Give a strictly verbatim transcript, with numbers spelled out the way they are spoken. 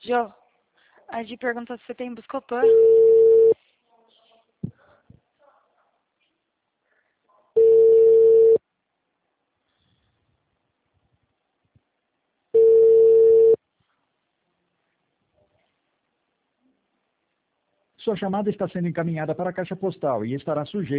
Jô, a Gi perguntou se você tem Buscopan. Sua chamada está sendo encaminhada para a caixa postal e estará sujeita